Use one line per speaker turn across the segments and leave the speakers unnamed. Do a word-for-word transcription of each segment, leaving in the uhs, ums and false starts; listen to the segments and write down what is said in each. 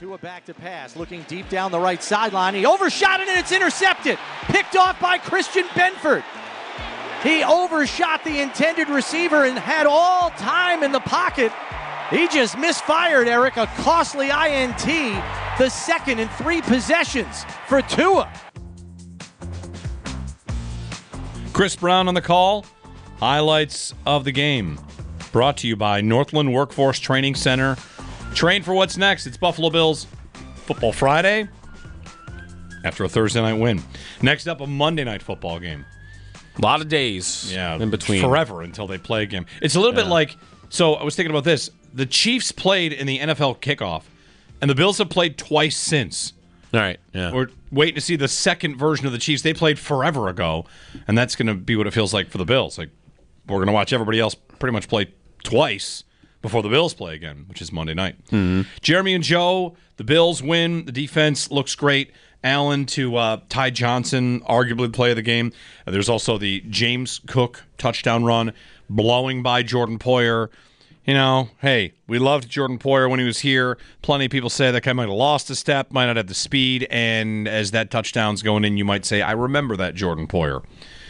Tua back to pass, looking deep down the right sideline. He overshot it and it's intercepted. Picked off by Christian Benford. He overshot the intended receiver and had all time in the pocket. He just misfired, Eric, a costly I N T, the second in three possessions for Tua.
Chris Brown on the call. Highlights of the game. Brought to you by Northland Workforce Training Center. Train for what's next. It's Buffalo Bills Football Friday after a Thursday night win. Next up, a Monday night football game.
A lot of days
yeah,
in between.
Forever until they play a game. It's a little yeah. bit like, so I was thinking about this. The Chiefs played in the N F L kickoff, and the Bills have played twice since.
All right, yeah.
We're waiting to see the second version of the Chiefs. They played forever ago, and that's going to be what it feels like for the Bills. Like, we're going to watch everybody else pretty much play twice before the Bills play again, which is Monday night.
Mm-hmm.
Jeremy and Joe, the Bills win. The defense looks great. Allen to uh, Ty Johnson, arguably the play of the game. Uh, there's also the James Cook touchdown run, blowing by Jordan Poyer. You know, hey, we loved Jordan Poyer when he was here. Plenty of people say that guy might have lost a step, might not have the speed, and as that touchdown's going in, you might say, I remember that Jordan Poyer.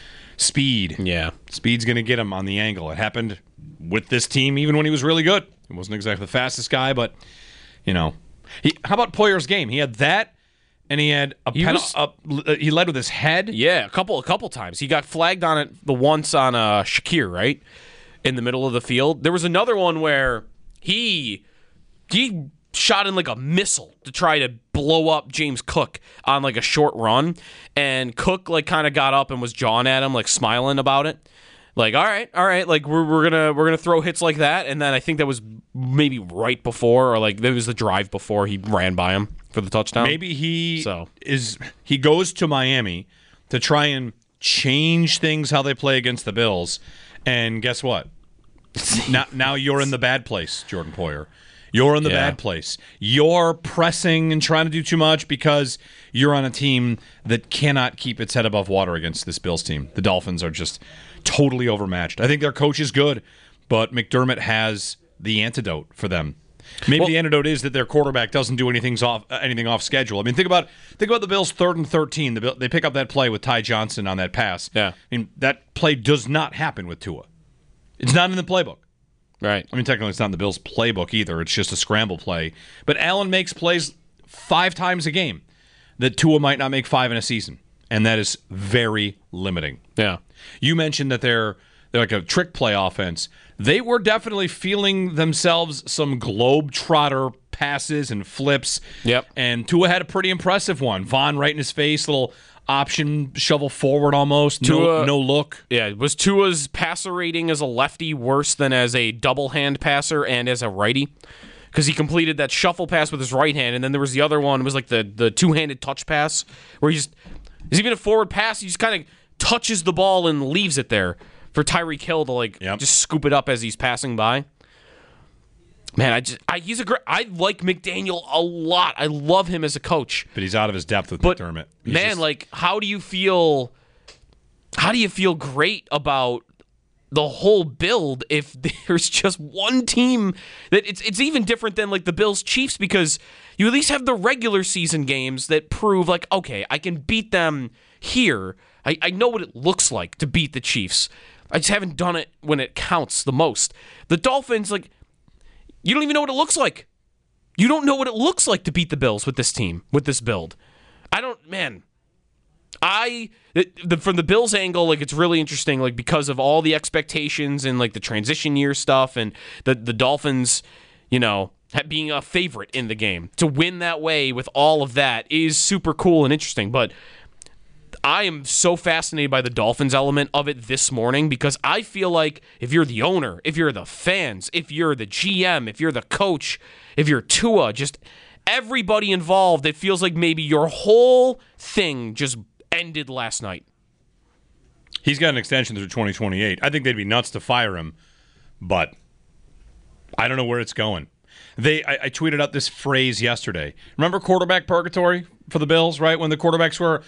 Speed.
Yeah.
Speed's going to get him on the angle. It happened with this team even when he was really good. He wasn't exactly the fastest guy, but, you know. He, how about Poyer's game? He had that, and he had a,
he,
pen,
was,
a he led with his head.
Yeah, a couple a couple times. He got flagged on it the once on uh, Shakir, right? In the middle of the field. There was another one where he he shot in like a missile to try to blow up James Cook on like a short run, and Cook like kind of got up and was jawing at him, like smiling about it. Like, all right, all right, like we're we're gonna we're gonna throw hits like that, and then I think that was maybe right before, or like there was the drive before he ran by him for the touchdown.
Maybe he
so.
is he goes to Miami to try and change things how they play against the Bills, and guess what? now, now you're in the bad place, Jordan Poyer. You're in the
yeah.
bad place. You're pressing and trying to do too much because you're on a team that cannot keep its head above water against this Bills team. The Dolphins are just totally overmatched. I think their coach is good, but McDermott has the antidote for them. Maybe well, the antidote is that their quarterback doesn't do anything off anything off schedule. I mean, think about think about the Bills' third and thirteen. The, they pick up that play with Ty Johnson on that pass.
Yeah,
I mean that play does not happen with Tua. It's not in the playbook.
Right.
I mean, technically, it's not in the Bills' playbook either. It's just a scramble play. But Allen makes plays five times a game that Tua might not make five in a season, and that is very limiting.
Yeah.
You mentioned that they're they're like a trick play offense. They were definitely feeling themselves some globetrotter passes and flips.
Yep.
And Tua had a pretty impressive one. Vaughn right in his face, little option shovel forward almost.
Tua,
no, no look.
Yeah, was Tua's passer rating as a lefty worse than as a double hand passer and as a righty? Because he completed that shuffle pass with his right hand, and then there was the other one, it was like the, the two-handed touch pass, where he just, is even a forward pass, he just kind of touches the ball and leaves it there for Tyreek Hill to like
yep.
just scoop it up as he's passing by. Man, I just I, he's a great. I like McDaniel a lot. I love him as a coach,
but he's out of his depth with
but,
McDermott. He's
man,
just...
like, how do you feel? How do you feel great about the whole build if there's just one team that it's it's even different than like the Bills Chiefs, because you at least have the regular season games that prove like, okay, I can beat them here. I, I know what it looks like to beat the Chiefs. I just haven't done it when it counts the most. The Dolphins, like, you don't even know what it looks like. You don't know what it looks like to beat the Bills with this team, with this build. I don't, man. I, the, from the Bills angle, like, it's really interesting, like, because of all the expectations and, like, the transition year stuff and the, the Dolphins, you know, being a favorite in the game. To win that way with all of that is super cool and interesting, but I am so fascinated by the Dolphins element of it this morning, because I feel like if you're the owner, if you're the fans, if you're the G M, if you're the coach, if you're Tua, just everybody involved, it feels like maybe your whole thing just ended last night.
He's got an extension through twenty twenty-eight. I think they'd be nuts to fire him, but I don't know where it's going. They, I, I tweeted out this phrase yesterday. Remember quarterback purgatory for the Bills, right? When the quarterbacks were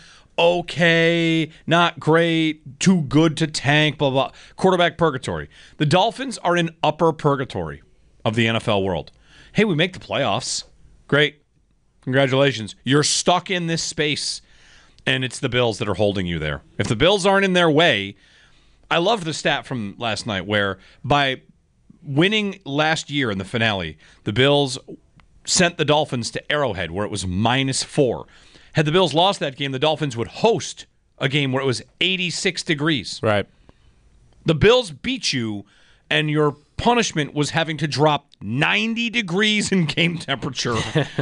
okay, not great, too good to tank, blah, blah. Quarterback purgatory. The Dolphins are in upper purgatory of the N F L world. Hey, we make the playoffs. Great. Congratulations. You're stuck in this space, and it's the Bills that are holding you there. If the Bills aren't in their way, I loved the stat from last night where by winning last year in the finale, the Bills sent the Dolphins to Arrowhead where it was minus four. Had the Bills lost that game, the Dolphins would host a game where it was eighty-six degrees.
Right.
The Bills beat you, and your punishment was having to drop ninety degrees in game temperature.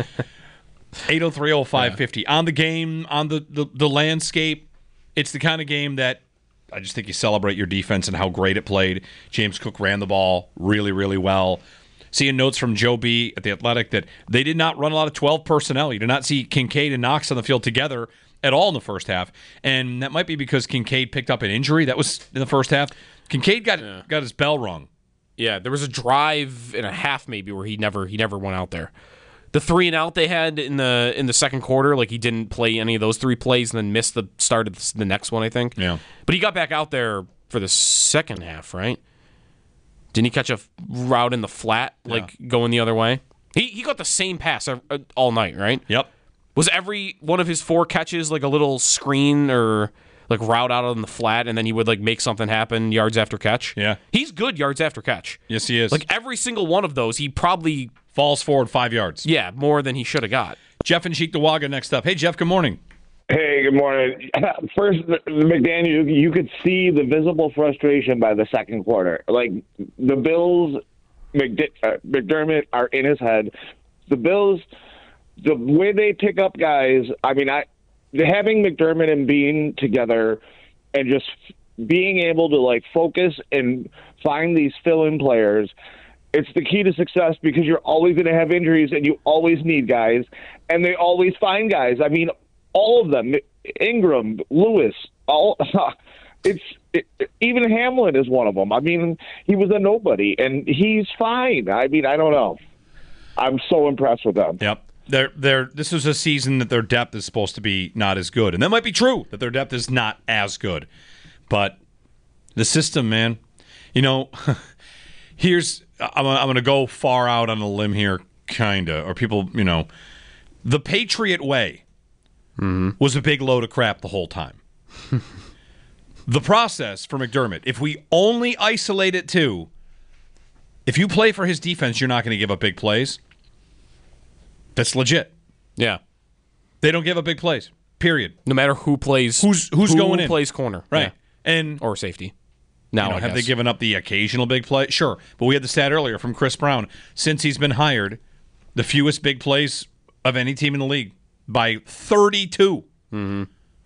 eight oh three oh five fifty. On the game, on the, the, the landscape, it's the kind of game that I just think you celebrate your defense and how great it played. James Cook ran the ball really, really well. Seeing notes from Joe B. at The Athletic that they did not run a lot of twelve personnel. You did not see Kincaid and Knox on the field together at all in the first half. And that might be because Kincaid picked up an injury. That was in the first half. Kincaid got yeah. got his bell rung.
Yeah, there was a drive and a half maybe where he never he never went out there. The three and out they had in the in the second quarter, like he didn't play any of those three plays and then missed the start of the next one, I think.
Yeah.
But he got back out there for the second half, right? Didn't he catch a route in the flat, like yeah. going the other way? He he got the same pass all night, right?
Yep.
Was every one of his four catches like a little screen or like route out on the flat, and then he would like make something happen yards after catch?
Yeah.
He's good yards after catch.
Yes, he is.
Like every single one of those, he probably
falls forward five yards.
Yeah, more than he should have got.
Jeff and Cheektowaga next up. Hey, Jeff, good morning.
Hey, good morning. First, McDaniel, you could see the visible frustration by the second quarter. Like, the Bills, McD- uh, McDermott are in his head. The Bills, the way they pick up guys, I mean, I having McDermott and Bean together and just being able to, like, focus and find these fill-in players, it's the key to success because you're always going to have injuries and you always need guys, and they always find guys. I mean, all of them, Ingram, Lewis, all it's it, even Hamlin is one of them. I mean, he was a nobody, and he's fine. I mean, I don't know. I'm so impressed with them.
Yep. They're, they're, this is a season that their depth is supposed to be not as good. And that might be true, that their depth is not as good. But the system, man, you know, here's, I'm, I'm going to go far out on a limb here, kind of, or people, you know, the Patriot way mm-hmm. was a big load of crap the whole time. The process for McDermott, if we only isolate it to, if you play for his defense, you're not going to give up big plays. That's legit.
Yeah.
They don't give up big plays, period.
No matter who plays.
Who's who's
who
going in.
plays corner.
Right.
Yeah.
And
or safety. Now,
you know,
I
have
guess.
they given up the occasional big play? Sure. But we had the stat earlier from Chris Brown. Since he's been hired, the fewest big plays of any team in the league by thirty-two.
Mm-hmm.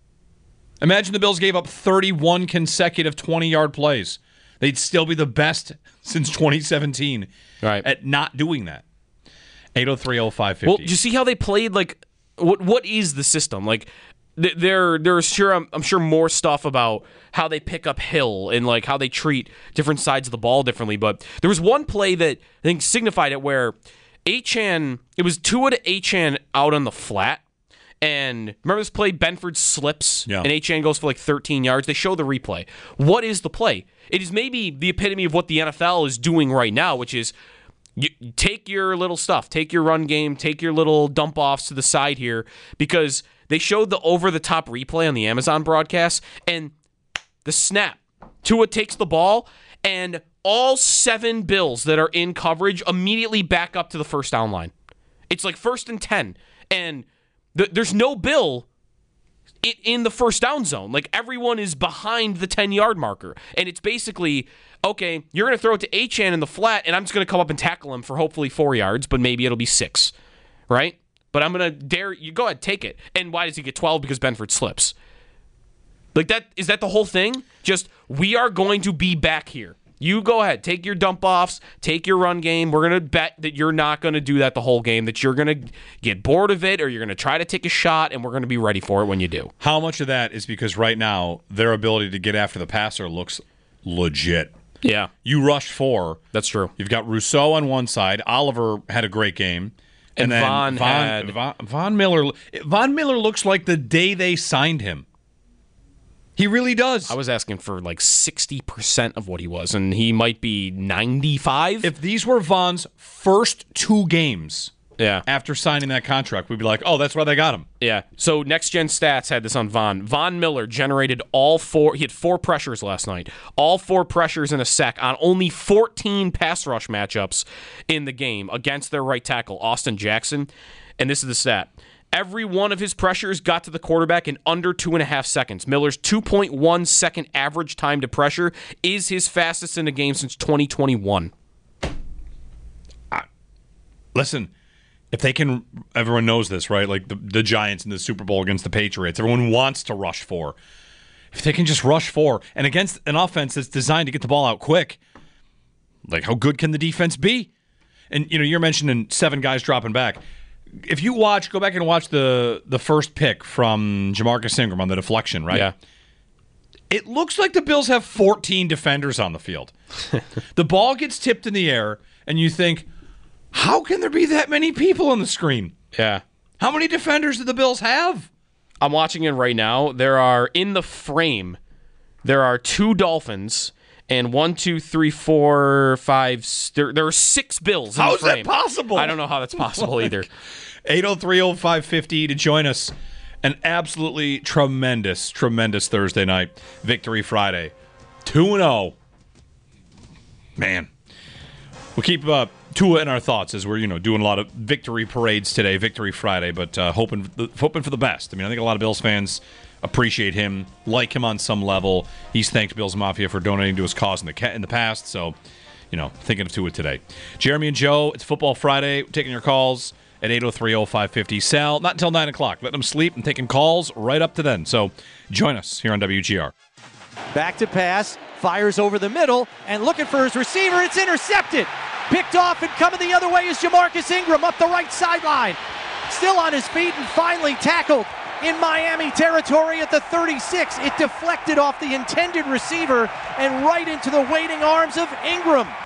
Imagine the Bills gave up thirty-one consecutive twenty-yard plays. They'd still be the best since twenty seventeen
right.
at not doing that. eight oh three oh five fifty.
Well, did you see how they played? Like, what what is the system? Like, th- there there's sure I'm, I'm sure more stuff about how they pick up Hill and like how they treat different sides of the ball differently. But there was one play that I think signified it where Achane, it was Tua to Achane out on the flat. And remember this play? Benford slips,
yeah.
and Achane goes for like thirteen yards. They show the replay. What is the play? It is maybe the epitome of what the N F L is doing right now, which is you take your little stuff, take your run game, take your little dump offs to the side here, because they showed the over-the-top replay on the Amazon broadcast, and the snap. Tua takes the ball, and all seven Bills that are in coverage immediately back up to the first down line. It's like first and ten, and th- there's no Bill in, in the first down zone. Like, everyone is behind the ten-yard marker, and it's basically, okay, you're going to throw it to Achane in the flat, and I'm just going to come up and tackle him for hopefully four yards, but maybe it'll be six, right? But I'm going to dare you, go ahead, take it. And why does he get twelve? Because Benford slips. Like, that is that the whole thing? Just, we are going to be back here. You go ahead, take your dump offs, take your run game. We're going to bet that you're not going to do that the whole game, that you're going to get bored of it, or you're going to try to take a shot, and we're going to be ready for it when you do.
How much of that is because right now their ability to get after the passer looks legit?
Yeah.
You rushed four.
That's true.
You've got Rousseau on one side. Oliver had a great game. And,
and
then
Von,
Von,
had...
Von, Von Miller. Von Miller looks like the day they signed him. He really does.
I was asking for like sixty percent of what he was, and he might be ninety-five.
If these were Von's first two games,
Yeah.
After signing that contract, we'd be like, oh, that's why they got him.
Yeah. So Next Gen Stats had this on Von. Von Miller generated all four. He had four pressures last night. All four pressures in a sec on only fourteen pass rush matchups in the game against their right tackle, Austin Jackson. And this is the stat. Every one of his pressures got to the quarterback in under two and a half seconds. Miller's two point one second average time to pressure is his fastest in a game since twenty twenty-one.
I, listen, if they can, everyone knows this, right? Like the, the Giants in the Super Bowl against the Patriots, everyone wants to rush four. If they can just rush four, and against an offense that's designed to get the ball out quick, like how good can the defense be? And you know, you're mentioning seven guys dropping back. If you watch, go back and watch the the first pick from Jamarcus Ingram on the deflection, right?
Yeah.
It looks like the Bills have fourteen defenders on the field. The ball gets tipped in the air, and you think, how can there be that many people on the screen?
Yeah.
How many defenders do the Bills have?
I'm watching it right now. There are, in the frame, there are two Dolphins and one, two, three, four, five. There, there are six Bills in
How
the
is
frame.
that possible?
I don't know how that's possible either.
eight oh three oh five fifty to join us. An absolutely tremendous, tremendous Thursday night. Victory Friday. two and oh. Man. We'll keep uh, Tua in our thoughts as we're, you know, doing a lot of victory parades today, Victory Friday, but uh, hoping, hoping for the best. I mean, I think a lot of Bills fans appreciate him, like him on some level. He's thanked Bills Mafia for donating to his cause in the in the past, so, you know, thinking of Tua today. Jeremy and Joe, it's Football Friday. We're taking your calls at eight oh three oh five fifty. Sal, not until nine o'clock. Letting them sleep and taking calls right up to then. So join us here on W G R.
Back to pass, fires over the middle, and looking for his receiver. It's intercepted. Picked off and coming the other way is Jamarcus Ingram up the right sideline. Still on his feet and finally tackled in Miami territory at the thirty-six. It deflected off the intended receiver and right into the waiting arms of Ingram.